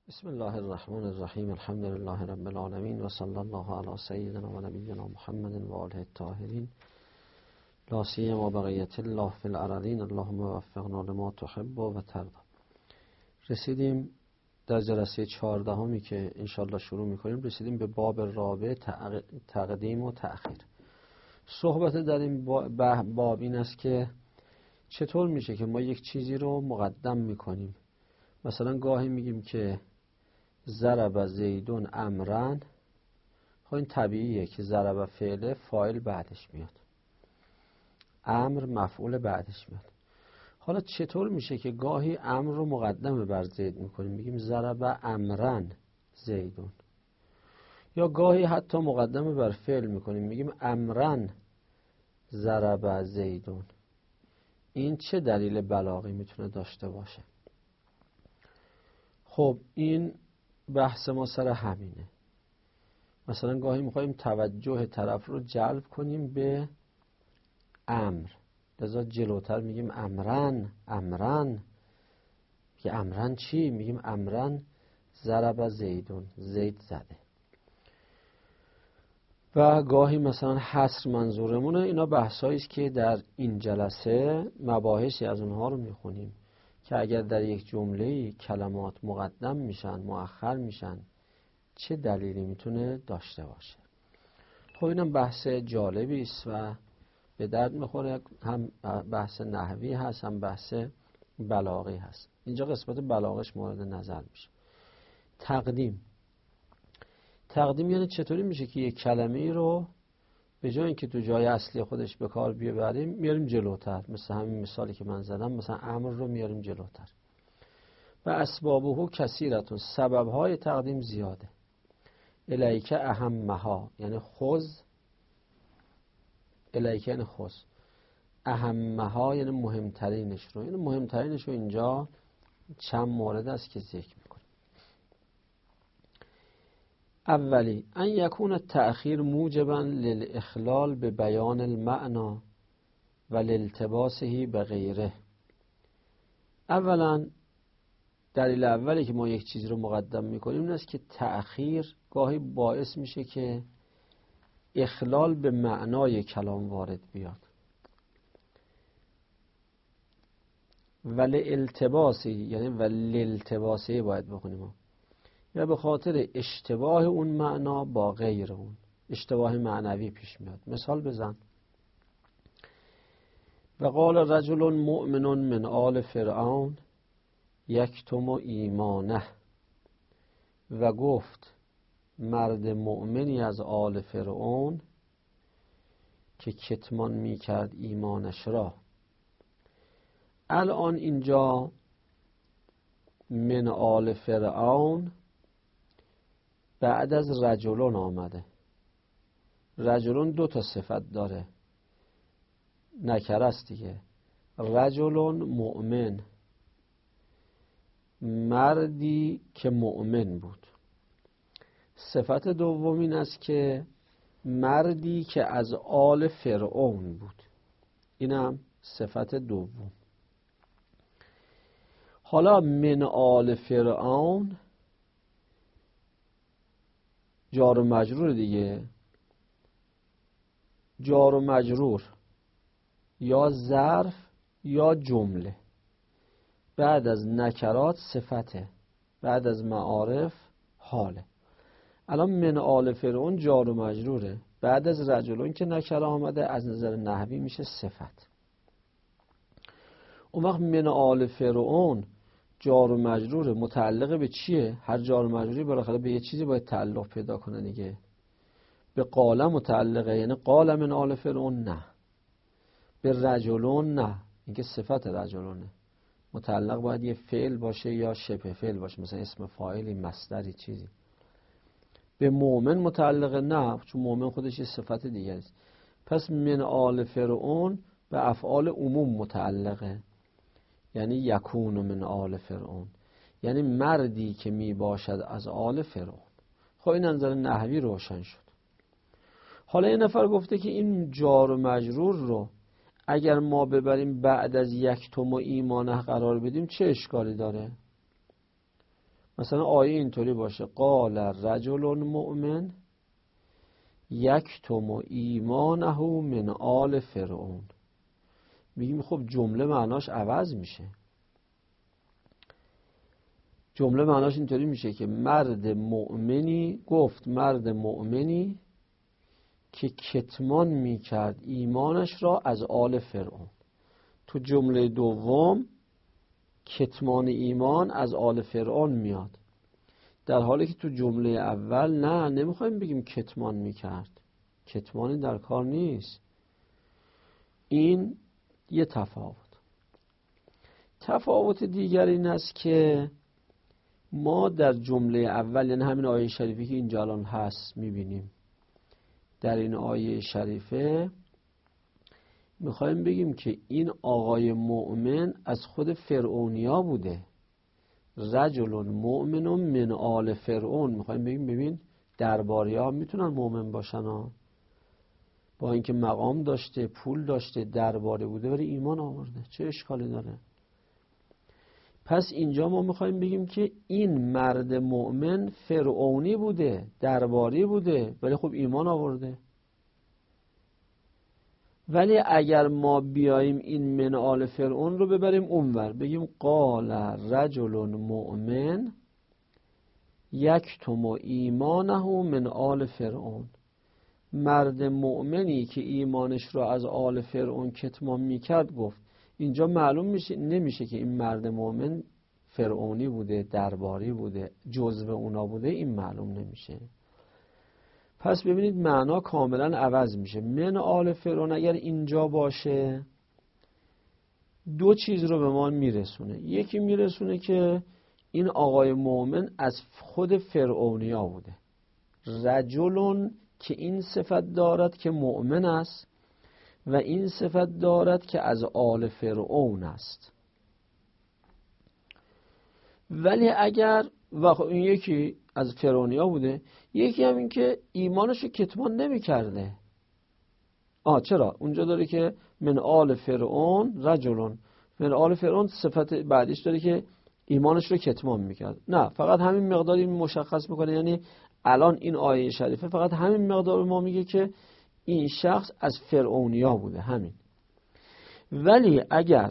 بسم الله الرحمن الرحیم. الحمد لله رب العالمین و صلی الله علی سیدنا و نبینا محمد و آله الطاهرین لا سیما بقیة الله فی الارضین. اللهم وفقنا لما تحب و ترضی. رسیدیم در جلسه 14 که انشالله شروع میکنیم، رسیدیم به باب رابع، تقدیم و تأخیر. صحبت در این باب این است که چطور میشه که ما یک چیزی رو مقدم میکنیم. مثلا گاهی میگیم که ضرب زیدون امرن، خب این طبیعیه که ضرب فعل فاعل بعدش میاد، امر مفعول بعدش میاد. حالا چطور میشه که گاهی امر رو مقدم بر زید میکنیم، میگیم ضرب امرن زیدون، یا گاهی حتی مقدم بر فعل میکنیم، میگیم امرن ضرب زیدون. این چه دلیل بلاغی میتونه داشته باشه؟ خب این بحث ما سر همینه. مثلا گاهی میخوایم توجه طرف رو جلب کنیم به امر، لذا جلوتر میگیم امرن. که امرن چی؟ میگیم امرن ضرب زیدون، زید زده. و گاهی مثلا حصر منظورمونه. اینا بحثایی است که در این جلسه مباحثی از اونها رو میخونیم که اگر در یک جمله کلمات مقدم میشن مؤخر میشن چه دلیلی میتونه داشته باشه. خب اینم بحث جالبی است و به درد میخوره. هم بحث نحوی هست هم بحث بلاغی هست. اینجا قسمت بلاغش مورد نظر میشه. تقدیم یعنی چطوری میشه که یک کلمه رو به جای اینکه تو جای اصلی خودش به کار بیاریم میاریم جلوتر. مثل همین مثالی که من زدم، مثلا امر رو میاریم جلوتر. و اسبابه کثیرتون، سببهای تقدیم زیاده. الیک اهمها یعنی خذ، الیک یعنی خذ، اهمها یعنی مهمترینش رو. یعنی مهمترینش رو اینجا چند مورد است که ذکر میکنیم. اولی ان یکون التأخیر موجبا للاخلال به بیان المعنی و لالتباسه به غیره. اولا دلیل اولی که ما یک چیز رو مقدم میکنیم این است که تأخیر گاهی باعث میشه که اخلال به معنای کلام وارد بیاد. ولی التباسی یعنی ولی التباسی باید بخونیم، یا به خاطر اشتباه اون معنا با غیر اون، اشتباه معنوی پیش میاد. مثال بزن. و قال رجل مؤمن من آل فرعون یکتم ایمانه، و گفت مرد مؤمنی از آل فرعون که کتمان میکرد ایمانش را. الان اینجا من آل فرعون بعد از رجلون آمده. رجلون دو تا صفت داره، نکره است دیگه. رجلون مؤمن، مردی که مؤمن بود. صفت دوم این است که مردی که از آل فرعون بود. اینم صفت دوم. حالا من آل فرعون جار و مجرور دیگه. جار و مجرور یا ظرف یا جمله. بعد از نکرات صفته، بعد از معارف حاله. الان من آل فرعون جار و مجروره، بعد از رجلون که نکره آمده از نظر نحوی میشه صفت. اون وقت من آل فرعون جار و مجروره، متعلق به چیه؟ هر جار و مجروری بالاخره به یه چیزی باید تعلق پیدا کنه دیگه. به قال متعلقه، یعنی قال من آل فرعون نه. به رجلون نه، اینکه صفت رجلونه. متعلق باید یه فعل باشه یا شبه فعل باشه، مثلا اسم فاعلی، مصدری، چیزی. به مؤمن متعلقه نه، چون مؤمن خودش یه صفت دیگه است. پس من آل فرعون به افعال عموم متعلقه، یعنی یکون من آل فرعون، یعنی مردی که می باشد از آل فرعون. خب این نظر نحوی روشن شد. حالا یه نفر گفته که این جار و مجرور رو اگر ما ببریم بعد از یکتم و ایمانه قرار بدیم چه اشکالی داره؟ مثلا آیه اینطوری باشه قال رجل مؤمن یکتم ایمانه من آل فرعون. میگیم خب جمله معناش عوض میشه. جمله معناش اینطوری میشه که مرد مؤمنی که کتمان میکرد ایمانش را از آل فرعون. تو جمله دوم کتمان ایمان از آل فرعون میاد، در حالی که تو جمله اول نه، نمیخوایم بگیم کتمان میکرد، کتمانی در کار نیست. این یه تفاوت دیگر این است که ما در جمله اول، یعنی همین آیه شریفی که اینجا الان هست میبینیم، در این آیه شریفه میخوایم بگیم که این آقای مؤمن از خود فرعونیا بوده. رجل مؤمن من آل فرعون. میخوایم بگیم ببین درباری ها میتونن مؤمن باشن ها. با اینکه مقام داشته، پول داشته، درباری بوده ولی ایمان آورده، چه اشکالی داره؟ پس اینجا ما میخوایم بگیم که این مرد مؤمن فرعونی بوده، درباری بوده، ولی خب ایمان آورده. ولی اگر ما بیاییم این من آل فرعون رو ببریم اونور، بگیم قال رجل مؤمن یکتم ایمانه من آل فرعون، مرد مؤمنی که ایمانش رو از آل فرعون کتمان میکرد گفت. اینجا معلوم نمیشه که این مرد مؤمن فرعونی بوده، درباری بوده، جزو اونا بوده، این معلوم نمیشه. پس ببینید معنا کاملا عوض میشه. من آل فرعون اگر اینجا باشه دو چیز رو به ما میرسونه. یکی میرسونه که این آقای مؤمن از خود فرعونیا بوده، رجلون که این صفت دارد که مؤمن است و این صفت دارد که از آل فرعون است. ولی اگر این یکی از فرعونیا بوده، یکی هم این که ایمانش رو کتمان نمی کرده. چرا؟ اونجا داره که من آل فرعون رجلون، من آل فرعون صفت بعدیش داره که ایمانش رو کتمان میکرد. نه، فقط همین مقداری مشخص میکنه. یعنی الان این آیه شریفه فقط همین مقدار ما میگه که این شخص از فرعونیا بوده، همین. ولی اگر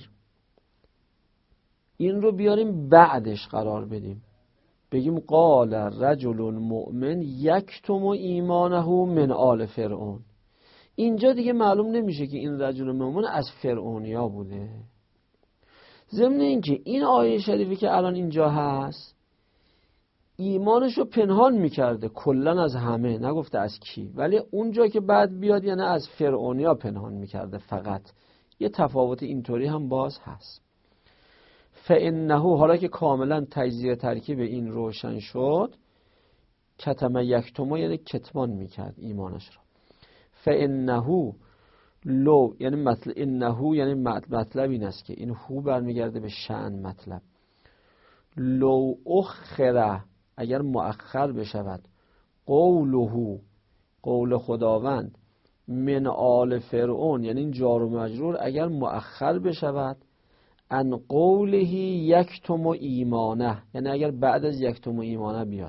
این رو بیاریم بعدش قرار بدیم، بگیم قال رجل مؤمن یکتم ایمانه من آل فرعون، اینجا دیگه معلوم نمیشه که این رجل مؤمن از فرعونیا بوده. ضمن اینکه این آیه شریفی که الان اینجا هست ایمانش رو پنهان میکرده کلن از همه، نگفته از کی، ولی اونجا که بعد بیاد یعنی از فرعونیا پنهان میکرده فقط. یه تفاوت اینطوری هم باز هست. فانه، حالا که کاملا تجزیه ترکیب این روشن شد، کتم یکتم یعنی کتمان میکرد ایمانش رو. فانه لو یعنی مطلب، انه یعنی مطلب این است که این هو برمیگرده به شأن مطلب. لو اخره، اگر مؤخر بشود، قوله، قول خداوند، من آل فرعون یعنی این جار و مجرور اگر مؤخر بشود، ان قوله یکتم ایمانه یعنی اگر بعد از یکتم ایمانه بیاد،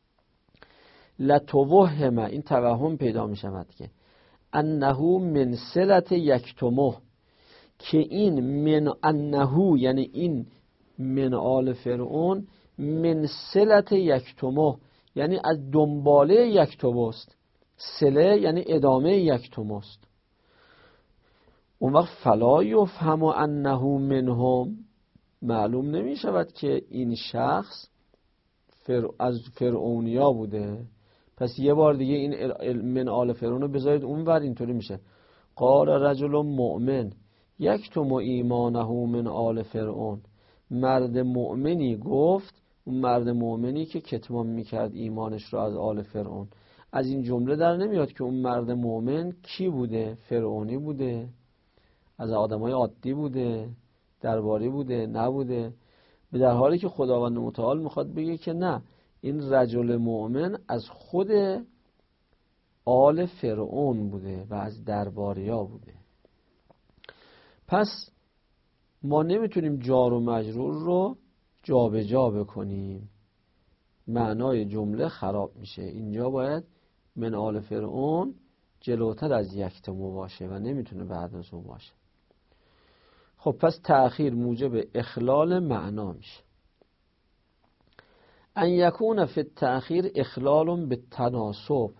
لتوهم، این توهم پیدا می شود که انه من صلت یکتمه، که این من انه یعنی این من آل فرعون من صلت یکتمه یعنی از دنباله یکتمه است. صله یعنی ادامه یکتمه است. اون وقت فلا یفهم انه منهم، معلوم نمی شود که این شخص از فرعونیا بوده. پس یه بار دیگه این من آل فرعون رو بذارید اون ور، اینطوری میشه قال رجل مؤمن یکتم ایمانه من آل فرعون، مرد مؤمنی گفت، اون مرد مؤمنی که کتمان میکرد ایمانش رو از آل فرعون. از این جمله در نمیاد که اون مرد مؤمن کی بوده، فرعونی بوده، از آدمای عادی بوده، درباری بوده، نبوده. به در حالی که خداوند متعال میخواد بگه که نه، این رجل مؤمن از خود آل فرعون بوده و از درباریا بوده. پس ما نمیتونیم جار و مجرور رو جابجا بکنیم. معنای جمله خراب میشه. اینجا باید من آل فرعون جلوتر از یکتمو باشه و نمیتونه بعد از اون باشه. خب پس تأخیر موجب اخلال معنا میشه. ان یکون فی التأخیر اخلال بالتناسب،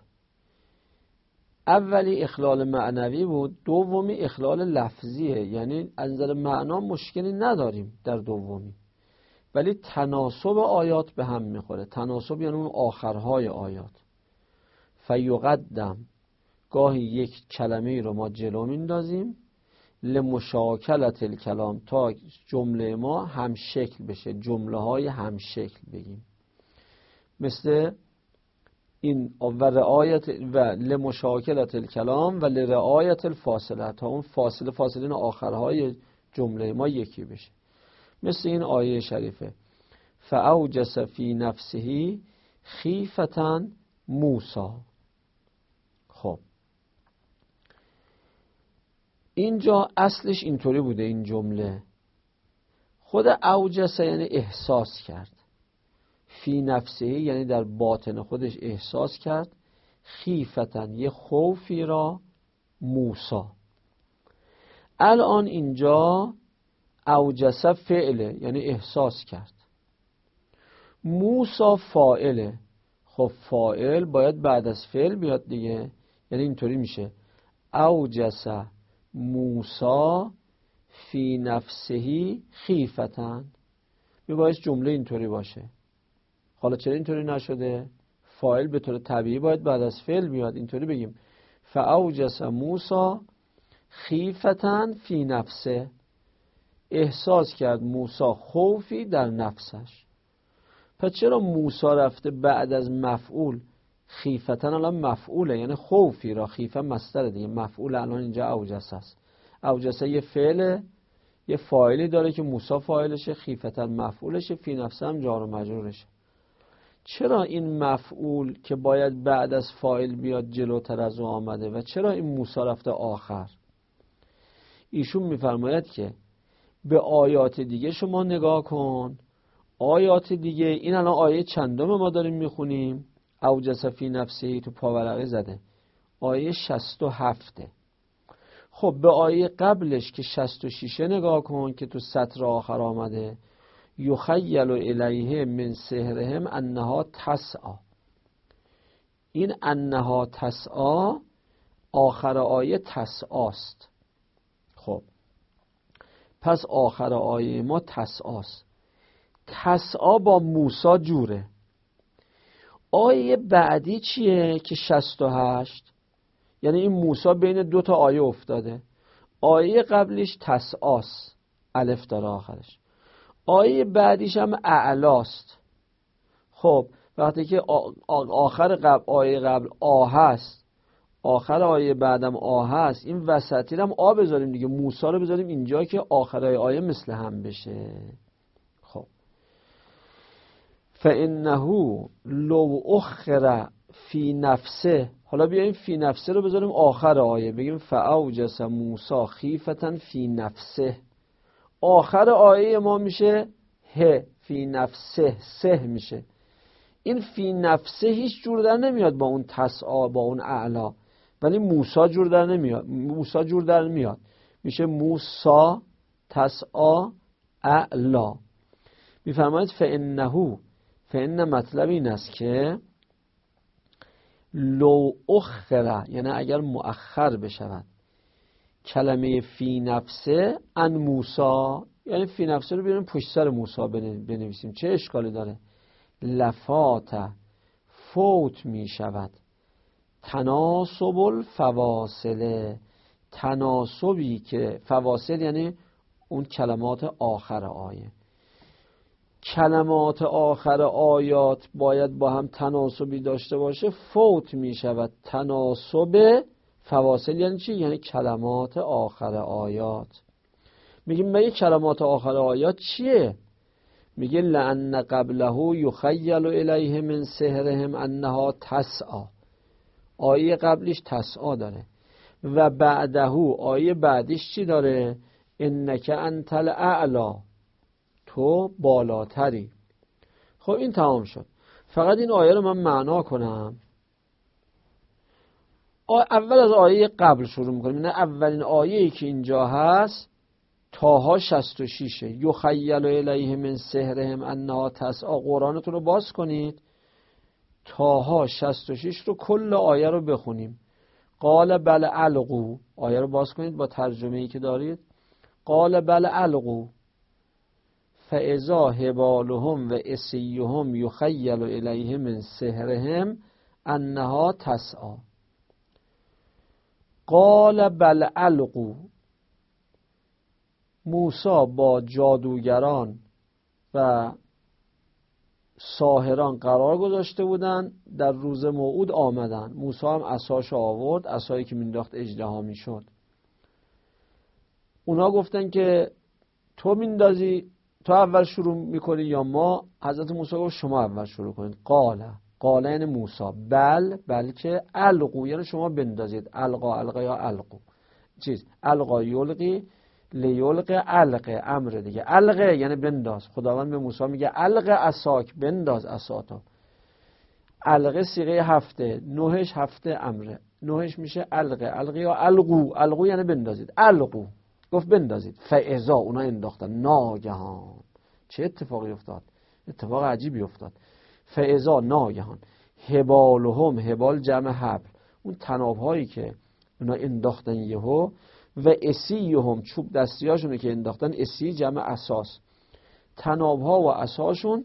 اولی اخلال معنوی بود، دومی اخلال لفظیه، یعنی از نظر معنا مشکلی نداریم در دومی، ولی تناسب آیات به هم میخوره. تناسب یعنی اون آخرهای آیات. فیقدم، گاهی یک کلمه رو ما جلو میندازیم، لمشاکلت الکلام، تا جمله ما هم شکل بشه، جمله های هم شکل بگیم. مثل این و رعایت و لمشاکلت الکلام و لرعایت الفاصله، تا اون فاصله این آخرهای جمله ما یکی بشه. مثل این آیه شریفه فاوجس فی نفسه خیفة موسی. خب اینجا اصلش اینطوری بوده، این جمله خود اوجس یعنی احساس کرد، فی نفسه یعنی در باطن خودش احساس کرد، خیفة یه خوفی را، موسی. الان اینجا اوجس فعله یعنی احساس کرد، موسی فاعله. خب فاعل باید بعد از فعل بیاد دیگه، یعنی اینطوری میشه اوجس موسی فی نفسه خیفة. میباید جمله اینطوری باشه. حالا چرا اینطوری نشده؟ فاعل به طور طبیعی باید بعد از فعل بیاد. اینطوری بگیم فاوجس موسی خیفة فی نفسه، احساس کرد موسی خوفی در نفسش. پس چرا موسی رفته بعد از مفعول خیفة؟ الان مفعوله یعنی خوفی را، خیفه مصدر دیگه، مفعول الان اینجا اوجس است. اوجس یه فعله، یه فاعلی داره که موسی فاعلشه، خیفة مفعولشه، فی نفسه هم جار و مجرورشه. چرا این مفعول که باید بعد از فاعل بیاد جلوتر از او آمده و چرا این موسی رفته آخر؟ ایشون میفرماید که به آیات دیگه شما نگاه کن. آیات دیگه، این الان آیه چندم ما داریم میخونیم؟ اوجس فی نفسه، تو پاورقی زده آیه 67. خب به آیه قبلش که 66 نگاه کن که تو سطر آخر آمده، یخیل الیه من سحرهم انها تسعی. این انها تسعی آخر آیه تسعاست. خب پس آخر آیه ما تسعاست. تسعی با موسی جوره. آیه بعدی چیه که 68؟ یعنی این موسی بین دو تا آیه افتاده. آیه قبلیش تسعاست، الف داره آخرش. آیه بعدیش هم اعلاست. خب وقتی که آخر آیه قبل آ هست، آخر آیه بعدم آ هست، این وسطی رو هم آ بذاریم دیگه، موسی رو بذاریم اینجا که آخرای آیه مثل هم بشه. خب فانه لو اخر فی نفسه، حالا بیایم فی نفسه رو بذاریم آخر آیه، بگیم فاوجس موسی خیفة فی نفسه. آخر آیه ما میشه ه فی نفسه، سه میشه. این فی نفسه هیچ جور در نمیاد با اون تسعا، با اون اعلا، ولی موسی جور در نمیاد. موسی جور در میاد، میشه موسی تسعا اعلا. میفرماید فإن مطلب این است که لو اخره، یعنی اگر مؤخر بشود کلمه فی نفسه ان موسی، یعنی فی نفسه رو بیاریم پشت سر موسی بنویسیم، چه اشکالی داره؟ لفات، فوت می شود، تناسب الفواصله، تناسبی که فواصل یعنی اون کلمات آخر آیه، کلمات آخر آیات باید با هم تناسبی داشته باشه، فوت می شود تناسب فواصل. یعنی چی؟ یعنی کلمات آخر آیات. میگیم به کلمات آخر آیات چیه؟ میگه لأن قبله یخیل الیه من سحرهم انها تسعی. آیه قبلش تسعی داره و بعده آیه بعدش چی داره؟ انک انت الاعلی، تو بالاتری. خب این تمام شد. فقط این آیه رو من معنا کنم. اول از آیه قبل شروع میکنیم. این اولین آیه‌ای که اینجا هست طه 66 یخیل الیه من سحرهم انها تسعی. قرآنتون رو باز کنید، طه 66 رو کل آیه رو بخونیم. قال بل القوا، آیه رو باز کنید با ترجمه‌ای که دارید. قال بل القوا فاذا حبالهم و عصیهم یخیل الیه من سحرهم انها تسعی. قال بل القوا، موسی با جادوگران و ساحران قرار گذاشته بودن، در روز موعود آمدن. موسی هم عصاشو آورد، عصایی که مینداخت اژدها میشد. اونا گفتن که تو میندازی، تو اول شروع میکنی یا ما؟ حضرت موسی گفت شما اول شروع کنید. قال یعنی موسی، بلکه القوا یعنی شما بندازید. القا یا القو القا یلقی لیلقی القه، امر دیگه. القه یعنی بنداز. خداوند به موسی میگه القه عصاک، بنداز عصاتو. القه صیغه هفته، نوحش هفته امره، نوحش میشه القه یا القو یعنی بندازید. القو گفت بندازید. فاذا اونا انداختن، ناگهان. چه اتفاقی افتاد؟ اتفاق عجیبی افتاد. فاذا ناگهان، هبالهم، هبال جمع حبل، اون تنابهایی که اونا انداختن یهو، و عصیهم، چوب دستیاشونه که انداختن، عصی جمع اساس، تنابها و اساشون،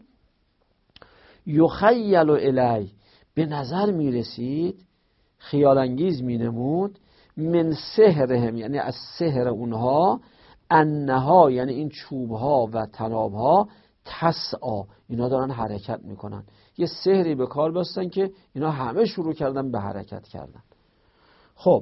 یخیل الی، به نظر میرسید، خیال انگیز مینمود، من سحرهم یعنی از سحر اونها، انها یعنی این چوبها و تنابها، تسعی اینا دارن حرکت میکنن. یه سحری به کار بستن که اینا همه شروع کردن به حرکت کردن. خب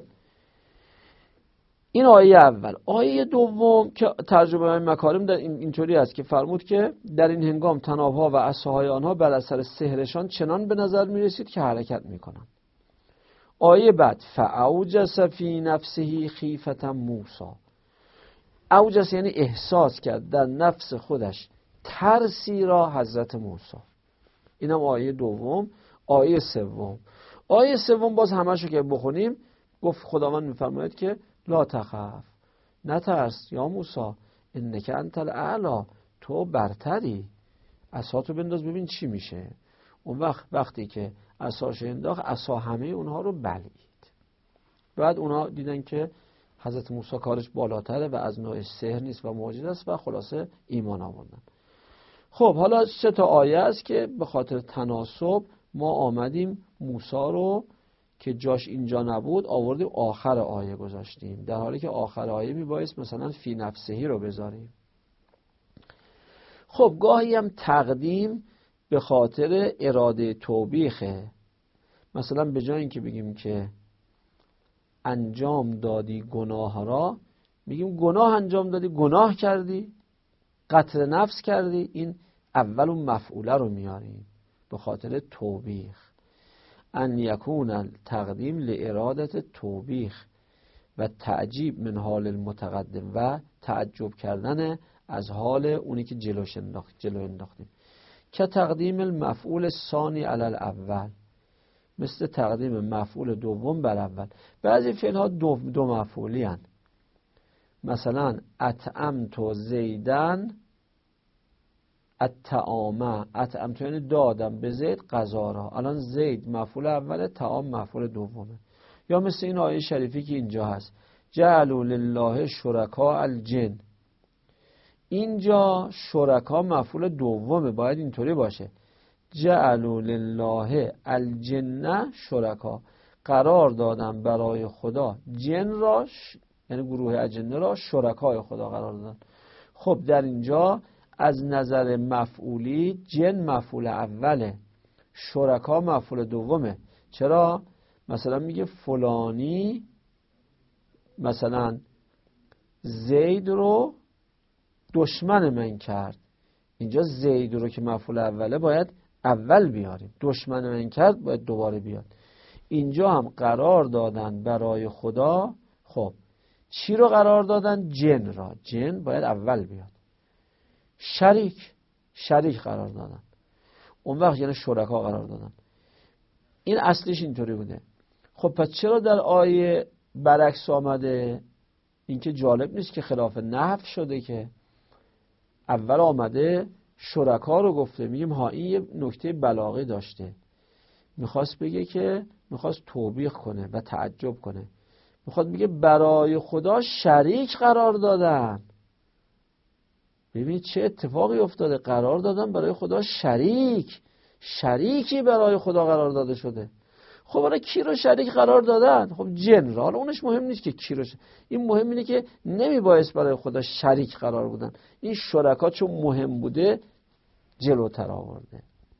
این آیه اول. آیه دوم که ترجمه مکارم در اینطوری است که فرمود که در این هنگام تنابها و عصاهای آنها بر اثر سحرشان چنان به نظر میرسید که حرکت میکنن. آیه بعد فاوجس فی نفسه خیفة موسی. اوجس یعنی احساس کرد در نفس خودش ترسی را حضرت موسی. اینم آیه دوم. آیه سوم. آیه سوم باز همشو که بخونیم، گفت خداوند میفرماید که لا تخف، نترس یا موسی، انک انت الاعلی، تو برتری، عصاتو بنداز ببین چی میشه. اون وقتی که عصاش انداخت، عصا همه اونها رو بلعید. بعد اونها دیدن که حضرت موسی کارش بالاتره و از نوع سحر نیست و معجزه است و خلاصه ایمان آوردن. خب حالا 3 تا آیه است که به خاطر تناسب ما آمدیم موسی رو که جاش اینجا نبود آوردیم آخر آیه گذاشتیم، در حالی که آخر آیه میبایست مثلا فی نفسهی رو بذاریم. خب گاهی هم تقدیم به خاطر اراده توبیخه. مثلا به جای اینکه بگیم که انجام دادی گناه را، میگیم گناه انجام دادی، گناه کردی، قتل نفس کردی. این اول اون مفعوله رو میاریم به خاطر توبیخ. ان یکون التقدیم لارادت توبیخ و تعجیب من حال المتقدم، و تعجب کردن از حال اونی که جلو انداختیم. که تقدیم المفعول ثانی علی الاول، مثل تقدیم مفعول دوم بر اول. بعضی فعل ها دو مفعولی هن. مثلا اطعمت زیدن الطعام، اطعمت یعنی دادم به زید غذا را. الان زید مفعول اوله، طعام مفعول دومه. یا مثل این آیه شریفی که اینجا هست، جعلوا لله شرکاء الجن. اینجا شرکا مفعول دومه، باید اینطوری باشه، جعلوا لله الجن شرکا، قرار دادن برای خدا جن را، یعنی گروه اجنه را، شرکای خدا قرار دادن. خب در اینجا از نظر مفعولی جن مفعول اوله، شرکا مفعول دومه. چرا؟ مثلا میگه فلانی مثلا زید رو دشمن من کرد. اینجا زید رو که مفعول اوله باید اول بیاریم، دشمن من کرد باید دوباره بیاد. اینجا هم قرار دادن برای خدا. خب چی رو قرار دادن؟ جن را. جن باید اول بیاد. شریک قرار دادن. اون وقت یعنی شرکا قرار دادن. این اصلش اینطوری بوده. خب پس چرا در آیه برعکس آمده؟ این که جالب نیست که خلاف نحو شده، که اول آمده شرکا رو گفته. میگیم ها این یه نکته بلاغی داشته، میخواست بگه که میخواست توبیخ کنه و تعجب کنه. میخواد بگه برای خدا شریک قرار دادن. ببینید چه اتفاقی افتاده، قرار دادن برای خدا شریکی برای خدا قرار داده شده. خب حالا کی رو شریک قرار دادن؟ خب جن را. حالا اونش مهم نیست که کی رو این مهم اینه که نمیبایست برای خدا شریک قرار بودن. این شرکا چون مهم بوده جلوتر آورده.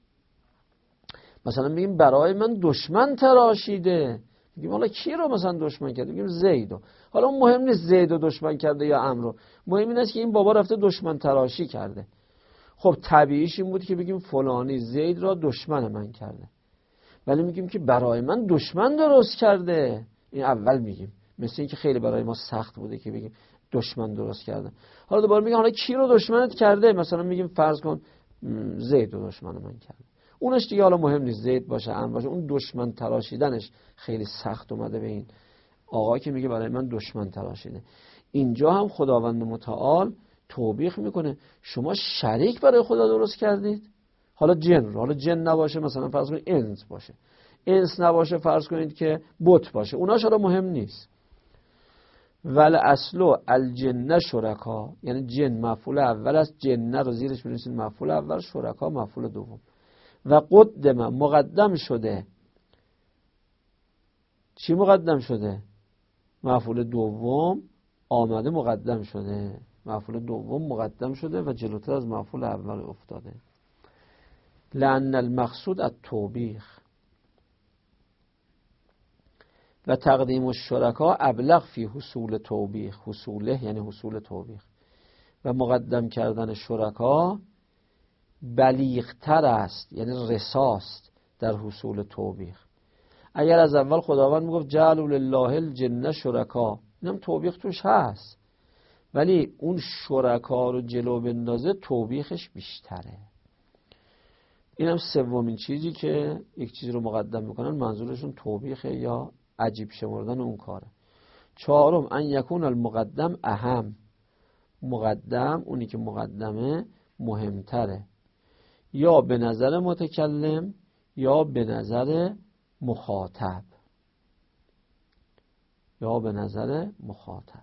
مثلا میگیم برای من دشمن تراشیده، میگیم حالا کی رو مثلا دشمن کرده؟ میگیم زیدو. حالا اون مهم نیست زیدو دشمن کرده یا عمرو، مهم این است که این بابا رفته دشمن تراشی کرده. خب طبیعیش این بود که بگیم فلانی زید را دشمن من کرده، ولی میگیم که برای من دشمن درست کرده. این اول میگیم، مثل این که خیلی برای ما سخت بوده که بگیم دشمن درست کرده. حالا دوباره میگیم حالا کی رو دشمنت کرده؟ مثلا میگیم فرض کن زید رو دشمن من کرده. اونش دیگه حالا مهم نیست زید باشه عمرو باشه، اون دشمن تراشیدنش خیلی سخت اومده به این آقا که میگه برای من دشمن تراشیده. اینجا هم خداوند متعال توبیخ میکنه شما شریک برای خدا درست کردید. حالا جن نباشه، مثلا فرض کنید انس باشه، انس نباشه فرض کنید که بت باشه، اوناش حالا مهم نیست. ول اصل الجن شرکا، یعنی جن مفعول اول است، جن رو زیرش بنویسید مفعول اول، شرکا مفعول دوم. و قدم مقدم شده. چی مقدم شده؟ مفعول دوم آمده مقدم شده، مفعول دوم مقدم شده و جلوتر از مفعول اول افتاده. لأن المقصود التوبیخ و تقدیم الشرکا ابلغ فی حصول توبیخ. حصوله یعنی حصول توبیخ. و مقدم کردن شرکا بلیغتر است، یعنی رساست در حصول توبیخ. اگر از اول خداوند میگفت جعلوا لله الجن شرکا، اینم توبیخ توش هست، ولی اون شرکا رو جلو بندازه توبیخش بیشتره. اینم سومین چیزی که یک چیزی رو مقدم میکنن منظورشون توبیخه یا عجیب شمردن اون کاره. چهارم ان یکون المقدم اهم. مقدم اونی که مقدمه مهمتره، یا به نظر متکلم یا به نظر مخاطب، یا به نظر مخاطب.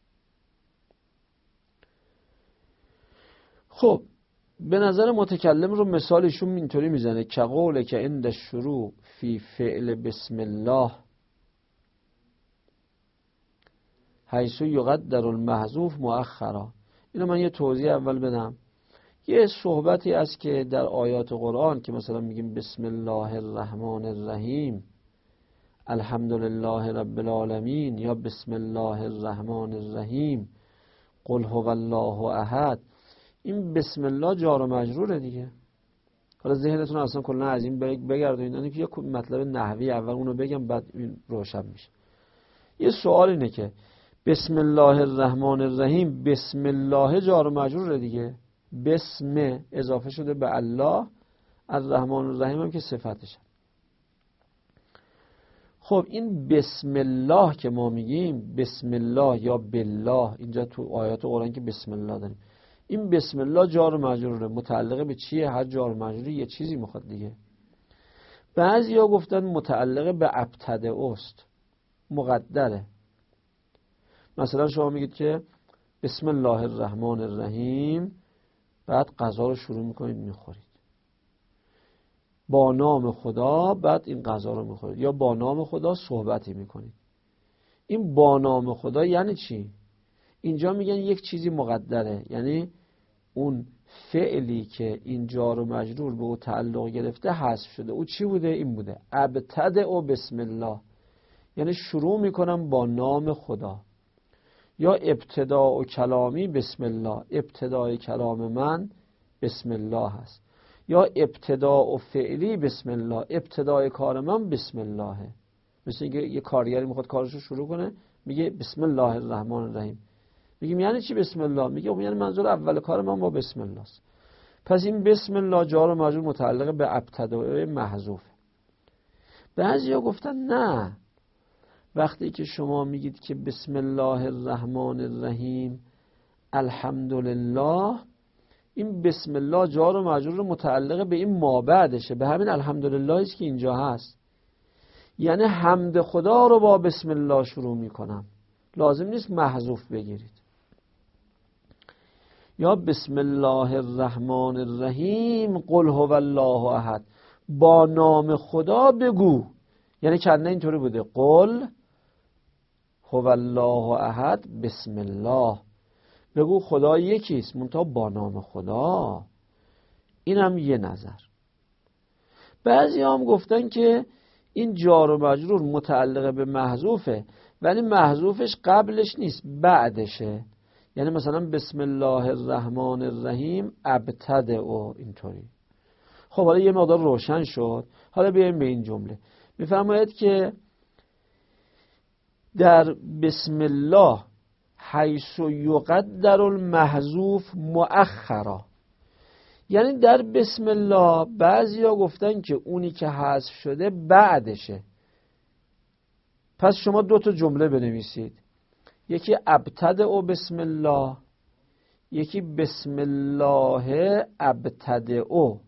خب به نظر متکلم رو مثالشون اینطوری میزنه که قوله که عند الشروع فی فعل بسم الله حیث یقدر المحذوف مؤخرا. اینو من یه توضیح اول بدم. یه صحبتی است که در آیات قرآن که مثلا میگیم بسم الله الرحمن الرحیم، الحمدلله رب العالمین، یا بسم الله الرحمن الرحیم، قل هو الله احد. این بسم الله جار و مجروره دیگه. حالا ذهنتون اصلا کلا از این بگردونید که یه مطلب نحوی اول اونو بگم بعد این روشن میشه. یه سوال اینه که بسم الله الرحمن الرحیم، بسم الله جار و مجروره دیگه، بسم اضافه شده به الله، الرحمن الرحیم هم که صفتشه. خب این بسم الله که ما میگیم بسم الله یا بالله، اینجا تو آیات قرآن که بسم الله داریم، این بسم الله جار و مجروره. متعلقه به چیه؟ هر جار و مجروری یه چیزی میخواد دیگه. بعضیا گفتن متعلقه به ابتدأ است، مقدره. مثلا شما میگید که بسم الله الرحمن الرحیم، بعد غذا رو شروع میکنید میخورید با نام خدا، بعد این غذا رو میخورید، یا با نام خدا صحبتی میکنید. این با نام خدا یعنی چی؟ اینجا میگن یک چیزی مقدره، یعنی اون فعلی که این جار و مجرور به او تعلق گرفته حذف شده. او چی بوده؟ این بوده ابتدأ بسم الله، یعنی شروع میکنم با نام خدا. یا ابتداء کلامی بسم الله، ابتدای کلام من بسم الله هست. یا ابتداء فعلی بسم الله، ابتدای کار من بسم الله. مثل اینکه یه کارگری میخواد کارشو شروع کنه میگه بسم الله الرحمن الرحیم. میگیم یعنی چی بسم الله؟ میگه یعنی منظور اول کار من با بسم الله است. پس این بسم الله جار و مجرور متعلق به ابتداء محذوف. بعضیا گفتن نه، وقتی که شما میگید که بسم الله الرحمن الرحیم الحمدلله، این بسم الله جار و مجرور متعلق به این ما بعدشه، به همین الحمدلله است که اینجا هست. یعنی حمد خدا رو با بسم الله شروع میکنم، لازم نیست محذوف بگیرید. یا بسم الله الرحمن الرحیم قل هو الله احد، با نام خدا بگو. یعنی کنه اینطوری بوده قل هو الله احد بسم الله، بگو خدا یکیست منتها با نام خدا. این هم یه نظر. بعضی هم گفتن که این جار و مجرور متعلق به محذوفه، ولی محذوفش قبلش نیست بعدشه. یعنی مثلا بسم الله الرحمن الرحیم ابتدئ، اینطوری. خب حالا یه مقدار روشن شد. حالا بیایم به این جمله. میفرماید که در بسم الله حیث یقدر المحذوف مؤخرا، یعنی در بسم الله بعضیا گفتن که اونی که حذف شده بعدشه. پس شما 2 تا جمله بنویسید، یکی ابتدئ بسم الله، یکی بسم الله ابتدئ.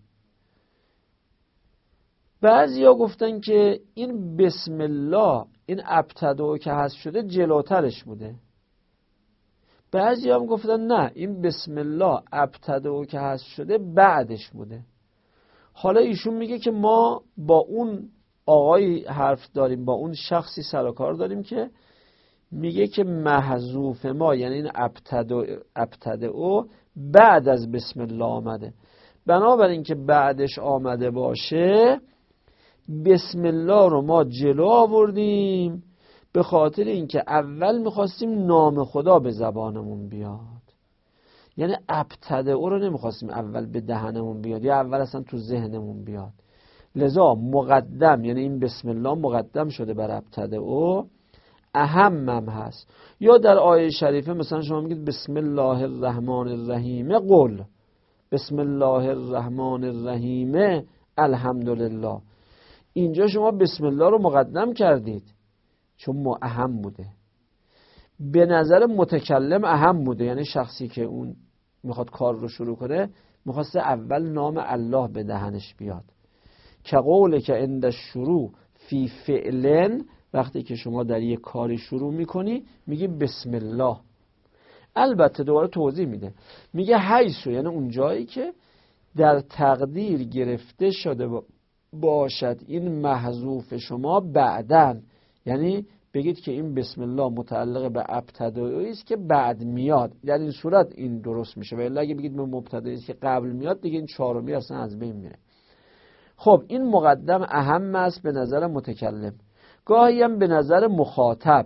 بعضیا گفتن که این بسم الله، این ابتدئ که حذف شده جلوترش بوده. بعضی هم گفتن نه، این بسم الله ابتدئ که حذف شده بعدش بوده. حالا ایشون میگه که ما با اون آقای حرف داریم، با اون شخصی سر و کار داریم که میگه که محذوف ما، یعنی این ابتدئ بعد از بسم الله آمده. بنابراین که بعدش آمده باشه، بسم الله رو ما جلو آوردیم، به خاطر اینکه اول میخواستیم نام خدا به زبانمون بیاد. یعنی ابتدئ رو نمیخواستیم اول به دهنمون بیاد یا اول اصلا تو ذهنمون بیاد. لذا مقدم، یعنی این بسم الله مقدم شده بر ابتدئ، اهمم هست. یا در آیه شریفه مثلا شما میگید بسم الله الرحمن الرحیم قل، بسم الله الرحمن الرحیم الحمدلله. اینجا شما بسم الله رو مقدم کردید چون اهم بوده. به نظر متکلم اهم بوده، یعنی شخصی که اون میخواد کار رو شروع کنه میخواسته اول نام الله به دهنش بیاد. که قوله که عند الشروع فی فعلن، وقتی که شما در یک کاری شروع میکنی میگی بسم الله. البته دوباره توضیح میده، میگه حیثو، یعنی اون جایی که در تقدیر گرفته شده باشد این محذوف شما بعدن، یعنی بگید که این بسم الله متعلق به ابتدایی است که بعد میاد، در این صورت این درست میشه. ولی اگه بگید به مبتدایی است که قبل میاد، دیگه این چهارمی اصلا از بین میره. خب این مقدم اهم است به نظر متکلم، گاهی هم به نظر مخاطب.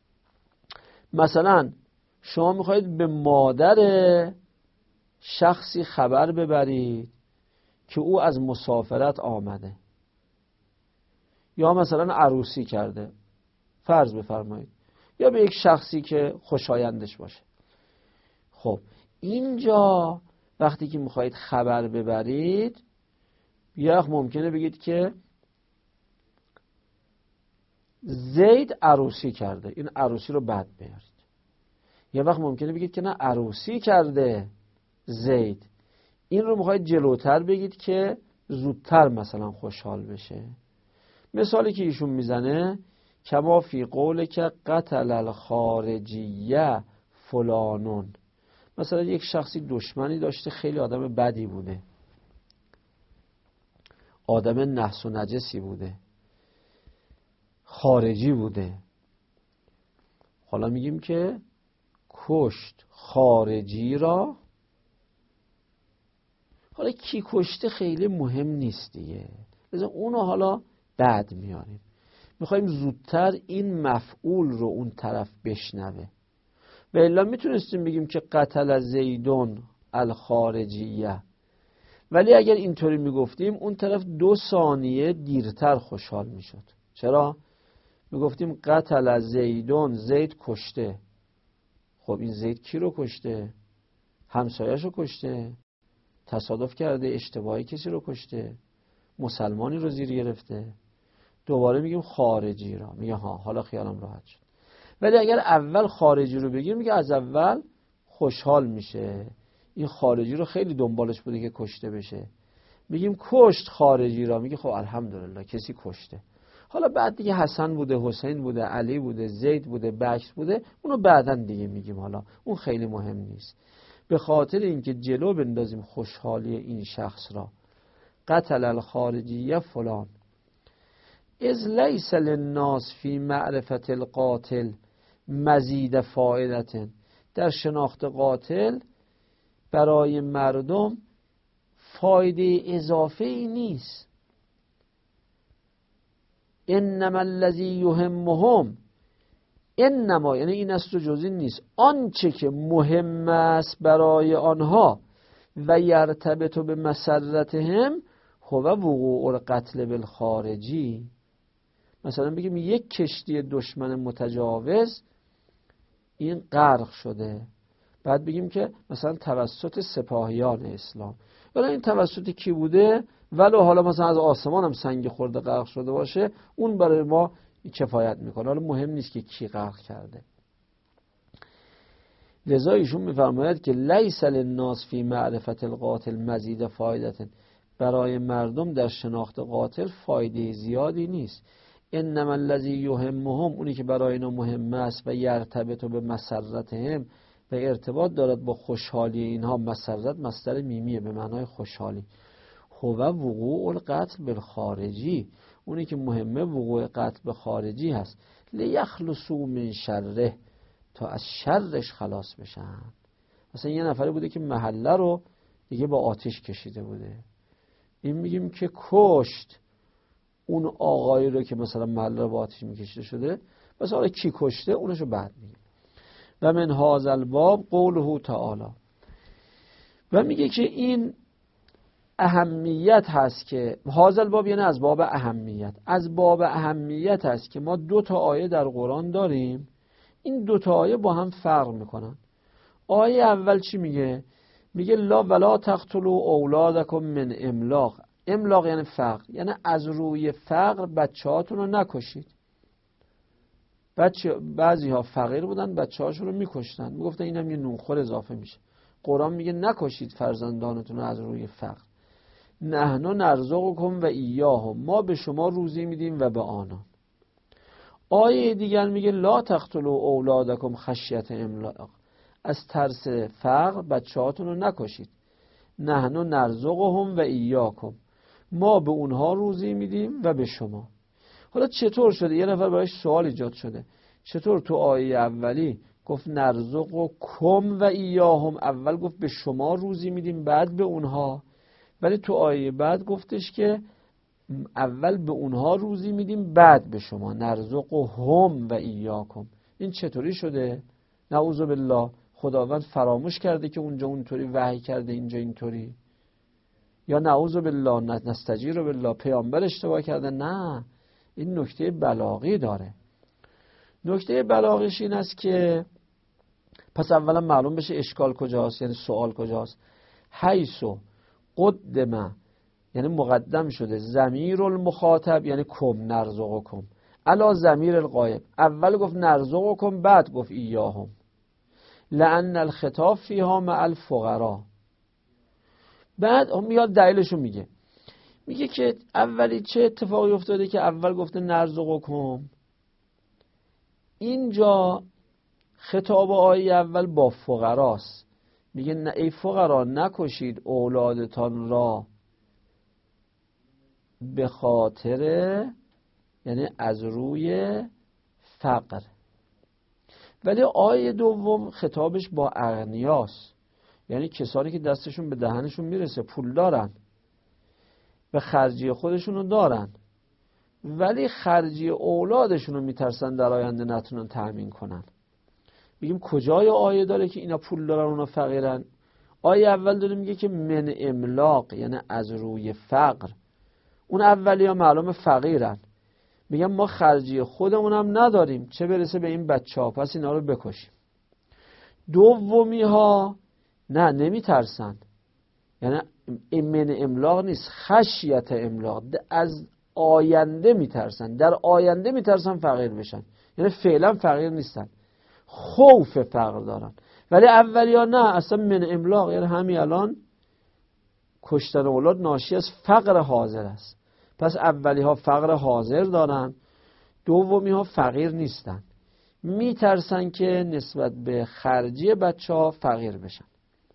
مثلا شما میخواید به مادر شخصی خبر ببرید که او از مسافرت آمده، یا مثلا عروسی کرده فرض بفرمایید، یا به یک شخصی که خوشایندش باشه. خب اینجا وقتی که میخواید خبر ببرید، یه وقت ممکنه بگید که زید عروسی کرده، این عروسی رو بعد بیارید. یه وقت ممکنه بگید که نه، عروسی کرده زید، این رو میخواید جلوتر بگید که زودتر مثلا خوشحال بشه. مثالی که ایشون میزنه کما فی قول که قتل الخارجیه فلانون، مثلا یک شخصی دشمنی داشته، خیلی آدم بدی بوده، آدم نحس و نجسی بوده، خارجی بوده. حالا میگیم که کشت خارجی را. حالا کی کشته خیلی مهم نیست دیگه، لذا اونو حالا بعد میاریم. میخوایم زودتر این مفعول رو اون طرف بشنوه. و الا میتونستیم بگیم که قتل زیدون الخارجیه، ولی اگر اینطوری میگفتیم اون طرف 2 ثانیه دیرتر خوشحال میشد. چرا؟ میگفتیم قتل زیدون، زید کشته. خب این زید کی رو کشته؟ همسایه‌شو کشته. تصادف کرده، اشتباهی کسی رو کشته، مسلمانی رو زیر گرفته، دوباره میگیم خارجی را. میگه ها حالا خیالم راحت شد. ولی اگر اول خارجی رو بگیم میگه از اول خوشحال میشه، این خارجی رو خیلی دنبالش بوده که کشته بشه. میگیم کشت خارجی را، میگه خب الحمدلله کسی کشته. حالا بعد دیگه حسن بوده، حسین بوده، علی بوده، زید بوده، بکر بوده، اونو بعداً دیگه میگیم، حالا اون خیلی مهم نیست. به خاطر اینکه جلو بندازیم خوشحالی این شخص را. قتل الخارجی فلان اذ لیس للناس فی معرفت القاتل مزید فائدة. در شناخت قاتل برای مردم فایده اضافه ای نیست. انما الذی یهمهم، انما یعنی این است و جز این نیست، آنچه که مهم است برای آنها و یرتبط به مسرتهم هو وقوع القتل بالخارجی. مثلا بگیم یک کشتی دشمن متجاوز این غرق شده، بعد بگیم که مثلا توسط سپاهیان اسلام، ولی این توسط کی بوده؟ ولو حالا مثلا از آسمان هم سنگ خورده غرق شده باشه، اون برای ما کفایت میکنه، حالا مهم نیست که کی غرق کرده. لذا ایشون میفرماید که لیس للناس فی معرفت القاتل مزید فایدة، برای مردم در شناخت قاتل فایده زیادی نیست. انما الذی یهمهم، اونی که برای اینا مهم است و یرتبط به مسرتهم، و ارتباط دارد با خوشحالی اینها. مسرت مصدر میمیه به معنای خوشحالی. هو وقوع القتل بالخارجی، اونی که مهمه وقوع قتل به خارجی هست. لیخلصوا من شره، تا از شرش خلاص بشن. مثلا یه نفری بوده که محله رو دیگه با آتش کشیده بوده، این میگیم که کشت اون آقایی رو که مثلا محله رو با آتش میکشیده شده، مثلا حالا کی کشته اونشو بعد میگیم. و من هذا الباب قوله تعالی، و میگه که این اهمیت هست که هذا الباب یعنی از باب اهمیت، از باب اهمیت هست که ما 2 آیه در قرآن داریم، این 2 آیه با هم فرق میکنن. آیه اول چی میگه؟ میگه لا ولا تقتلوا اولادکم من املاق. املاق یعنی فقر، یعنی از روی فقر بچه‌هاتون رو نکشید. بعضی ها فقیر بودن، بچه‌هاشون رو میکشتن، میگفتن اینم یه نونخور اضافه میشه. قرآن میگه نکشید فرزندانتون رو از روی فقر. نحن نرزقکم و ایاهم، ما به شما روزی میدیم و به آنان. آیه دیگر میگه لا تقتلوا اولادکم خشیة املاق، از ترس فقر بچه‌هاتون رو نکشید. نحن نرزقهم و ایاکم، ما به اونها روزی میدیم و به شما. حالا چطور شده؟ یه نفر برایش سوال ایجاد شده، چطور تو آیه اولی گفت نرزقکم و ایاهم، اول گفت به شما روزی میدیم بعد به اونها، ولی تو آیه بعد گفتش که اول به اونها روزی میدیم بعد به شما، نرزقهم و ایاکم. این چطوری شده؟ نعوذ بالله، خداوند فراموش کرده که اونجا اونطوری وحی کرده اینجا اینطوری؟ یا نعوذ بالله نستجیر بالله پیامبر اشتباه کرده؟ نه، این نکته بلاغی داره. نکته بلاغیش این است که پس اولا معلوم بشه اشکال کجاست، یعنی سوال کجاست. حیثو قدم، یعنی مقدم شده ضمیر المخاطب، یعنی کم نرزقکم علی ضمیر الغایب. اول گفت نرزقکم بعد گفت ایاهم، لأن الخطاب فیها مع الفقراء. بعد میاد دلیلشو میگه که اولی چه اتفاقی افتاده که اول گفته نرزقکم. اینجا خطاب آیه اول با فقراست، میگه نه ای فقرا نکشید اولادتان را به خاطر، یعنی از روی فقر. ولی آیه دوم خطابش با اغنیاست، یعنی کسانی که دستشون به دهنشون میرسه، پول دارن و خرجی خودشونو دارن، ولی خرجی اولادشونو میترسن در آینده نتونن تأمین کنن. بگیم کجای آیه داره که اینا پول دارن اونا فقیرن؟ آیه اول داره میگه که من املاق، یعنی از روی فقر. اون اولی ها معلوم فقیرن، میگن ما خرجی خودمون هم نداریم، چه برسه به این بچه ها، پس اینا رو بکشیم. دومی ها نه، نمیترسن، یعنی من املاق نیست، خشیت املاق، از آینده میترسن، در آینده میترسن فقیر بشن، یعنی فعلا فقیر نیستن، خوف فقر دارن. ولی اولیا نه، اصلا من املاق یعنی همین الان کشتن اولاد ناشی از فقر حاضر است. پس اولی ها فقر حاضر دارن، دومی ها فقیر نیستن، میترسن که نسبت به خرجی بچه ها فقیر بشن.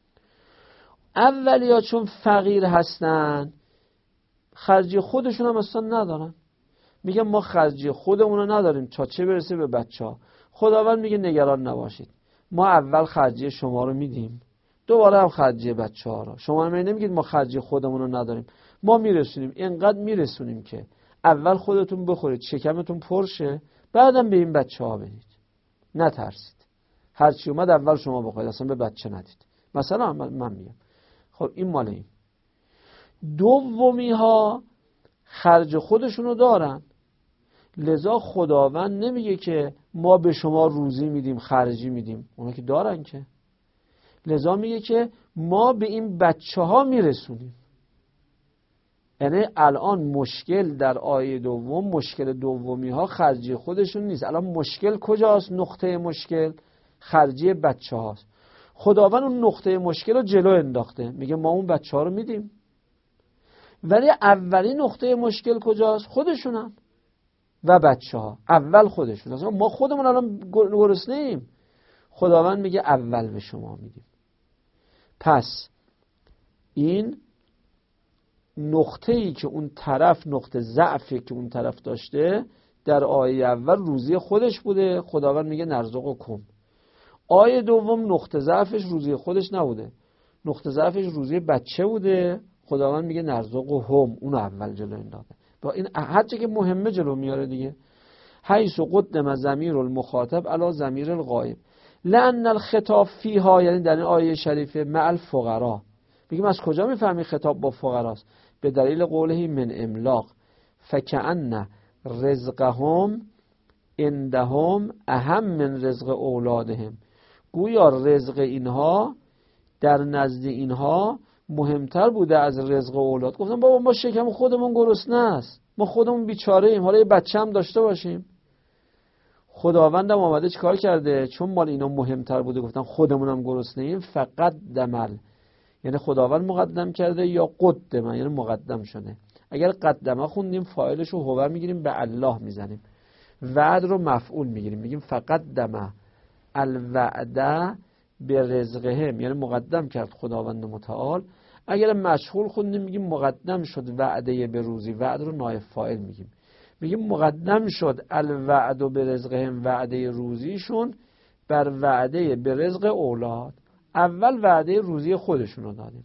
اولی ها چون فقیر هستن خرجی خودشون هم اصلا ندارن، میگن ما خرجی خودمون رو نداریم تا چه برسه به بچه ها. خداوند میگه نگران نباشید، ما اول خرجی شما رو میدیم، دوباره هم خرجی بچه ها رو. شما نمیگید ما خرجی خودمون رو نداریم، ما میرسونیم، اینقدر میرسونیم که اول خودتون بخورید شکمتون پرشه، بعدم به این بچه ها بدید. نترسید، هرچی اومد اول شما بخورید، اصلا به بچه ندید. مثلا من میگم خب این مال این. دومی ها خرج خودشونو دارن، لذا خداوند نمیگه که ما به شما روزی میدیم خرجی میدیم، اونا که دارن که. لذا میگه که ما به این بچه ها میرسونیم. یعنی الان مشکل در آیه دوم، مشکل دومی ها خرجی خودشون نیست. الان مشکل کجاست؟ نقطه مشکل خرجی بچه هاست. خداوند اون نقطه مشکل رو جلو انداخته، میگه ما اون بچه ها رو میدیم. ولی اولی نقطه مشکل کجاست؟ خودشونن و بچه ها. اول خودشون. اصلا ما خودمون الان گرسنه ایم، خداوند میگه اول به شما میدیم. پس این نقطه ای که اون طرف، نقطه ضعفی که اون طرف داشته در آیه اول روزی خودش بوده، خداوند میگه نرزقکم. آیه دوم نقطه ضعفش روزی خودش نبوده، نقطه ضعفش روزی بچه بوده، خداوند میگه نرزقهم، اون اول جلو انداخته. با این هرچه که مهمه جلو میاره دیگه. حیث قدم ضمیر المخاطب علی ضمیر الغایب لأن الخطاب فیها، یعنی در این آیه شریفه مع الفقراء. میگیم از کجا میفهمی خطاب با فقراست؟ به دلیل قوله من املاق فکأن رزقهم عندهم اهم من رزق اولادهم. گویا رزق اینها در نزد اینها مهمتر بوده از رزق اولاد. گفتم بابا ما شکم خودمون گرسنه است، ما خودمون بیچاره ایم، حالا یه بچه هم داشته باشیم. خداوندم آمده چیکار کرده؟ چون مال اینا مهمتر بوده گفتن خودمونم گرسنه ایم، فقط دمل، یعنی خداوند مقدم کرده، یا قدم یعنی مقدم شده. اگر قدمه خوندیم فاعلش رو هو میگیریم به الله میزنیم، وعد رو مفعول میگیریم، میگیم فقط دمه الوعده به رزقهم، یعنی مقدم کرد خداوند متعال. اگر مشغول خوندیم میگیم مقدم شد وعده به روزی، وعد رو نایب فاعل میگیم، میگیم مقدم شد الوعد به رزقهم، وعده روزیشون بر وعده به رزق اولاد. اول وعده روزی خودشون رو دادیم.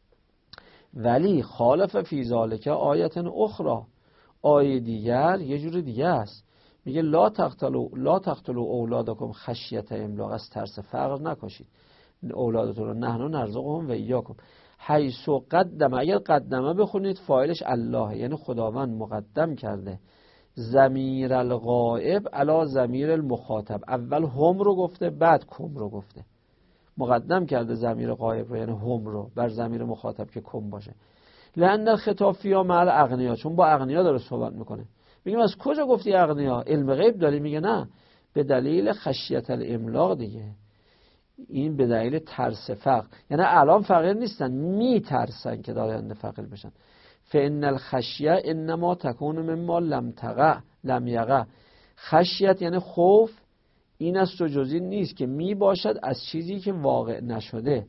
ولی خالف فی ذالک آیت اخرى، آیه دیگر یه جور دیگه است، میگه لا تقتلوا اولادکم خشیت املاق، از ترس فقر نکشید اولادتون رو، نحن نرزقهم و ایاکم. حیث قدم، اگر قدمه بخونید فاعلش الله، یعنی خداوند مقدم کرده ضمیر الغائب علی ضمیر المخاطب. اول هم رو گفته بعد کم رو گفته، مقدم کرده ضمیر غائب رو یعنی هم رو بر ضمیر مخاطب که کم باشه. لأن الخطاب فیها مع الاغنیا، چون با اغنیا داره صحبت میکنه. میگیم از کجا گفتی اغنیا؟ علم غیب داری؟ میگه نه، به دلیل خشیت الاملاق دیگه، این به دلیل ترس فقر، یعنی الان فقیر نیستن، میترسن که دارن فقیر بشن. فإن الخشیه انما تکون مما لم یقع. خشیت یعنی خوف، این است و جزی نیست که می باشد از چیزی که واقع نشده.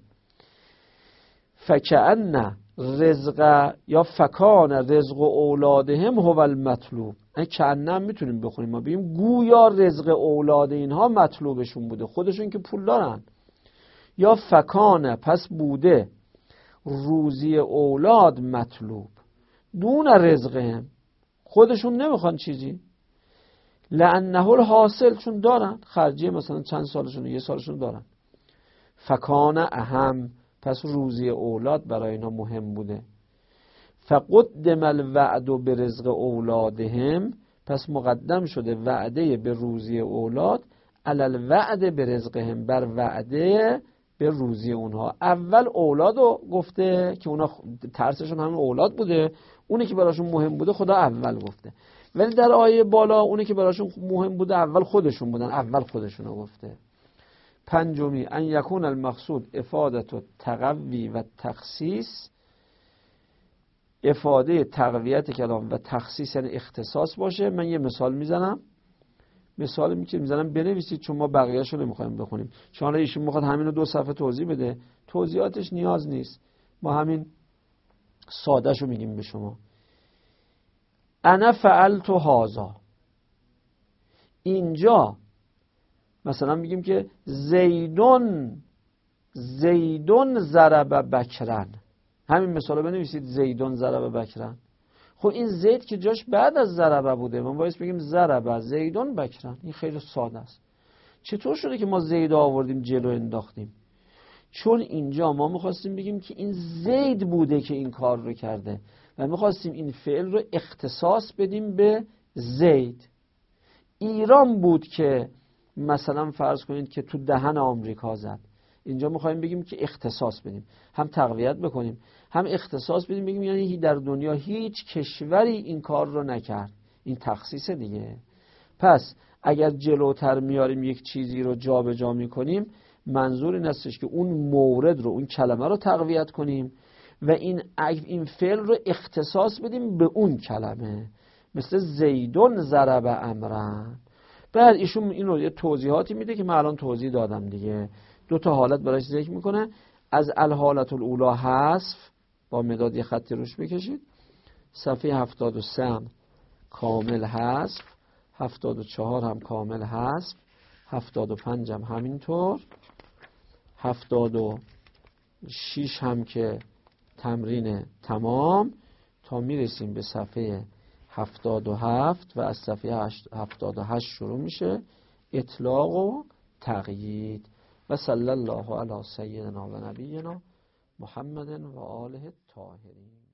فکأن رزق یا فکان رزق اولادهم هو المطلوب. این کأنه میتونیم بخونیم، ما بگیم گویا رزق اولاد اینها مطلوبشون بوده، خودشون که پول دارن. یا فکان پس بوده روزی اولاد مطلوب دون رزقهم، خودشون نمیخوان چیزی. لأنه الحاصل، چون دارن خرجی، مثلا چند سالشون، یه سالشون دارن. فکان اهم، پس روزی اولاد برای اینا مهم بوده. فقدم الوعد به رزق اولادهم، پس مقدم شده وعده به روزی اولاد علی الوعد به رزقهم، بر وعده به روزی اونها. اول اولاد رو گفته که اونا ترسشون همین اولاد بوده، اونی که براشون مهم بوده خدا اول گفته. ولی در آیه بالا اونی که براشون مهم بوده اول خودشون بودن، اول خودشون رو گفته. پنجمی ان یکون المقصود افادت و تقوی و تخصیص، افاده تقویت کلام و تخصیص یعنی اختصاص باشه. من یه مثال میزنم، مثالی که میزنم بنویسید چون ما بقیه‌شو نمیخوایم بخونیم، چون ایشون میخواد همین رو 2 صفحه توضیح بده، توضیحاتش نیاز نیست، ما همین سادهشو میگیم به شما. انا فعلت هذا، اینجا مثلا میگیم که زیدون ضرب بکرن، همین مثال رو بنویسید، زیدون ضرب بکرن. خب این زید که جاش بعد از ضربه بوده، ما باید بگیم ضربه زیدون بکرن. این خیلی ساده است. چطور شده که ما زید آوردیم جلو انداختیم؟ چون اینجا ما میخواستیم بگیم که این زید بوده که این کار رو کرده و میخواستیم این فعل رو اختصاص بدیم به زید. ایران بود که مثلا فرض کنید که تو دهن آمریکا زد، اینجا میخوایم بگیم که اختصاص بدیم، هم تقویت بکنیم هم اختصاص بدیم، بگیم یعنی در دنیا هیچ کشوری این کار رو نکرد. این تخصیص دیگه. پس اگر جلوتر میاریم یک چیزی رو جا به جا میکنیم، منظور این هستش که اون مورد رو، اون کلمه رو تقویت کنیم و این فعل رو اختصاص بدیم به اون کلمه، مثل زیدون ضرب امرن. بعد ایشون این رو یه توضیحاتی میده که من الان توضیح دادم دیگه. 2 تا حالت براش ذکر میکنه. از الحالت الاولی حذف، با مداد یه خطی روش بکشید، صفحه 73 هم کامل حذف، 74 هم کامل حذف، 75 هم همینطور، 76 هم که تمرین تمام، تا میرسیم به صفحه 77 و از صفحه 78 شروع میشه اطلاق و تقیید. و صلی الله علی سیدنا و نبینا محمد و آله الطاهرین.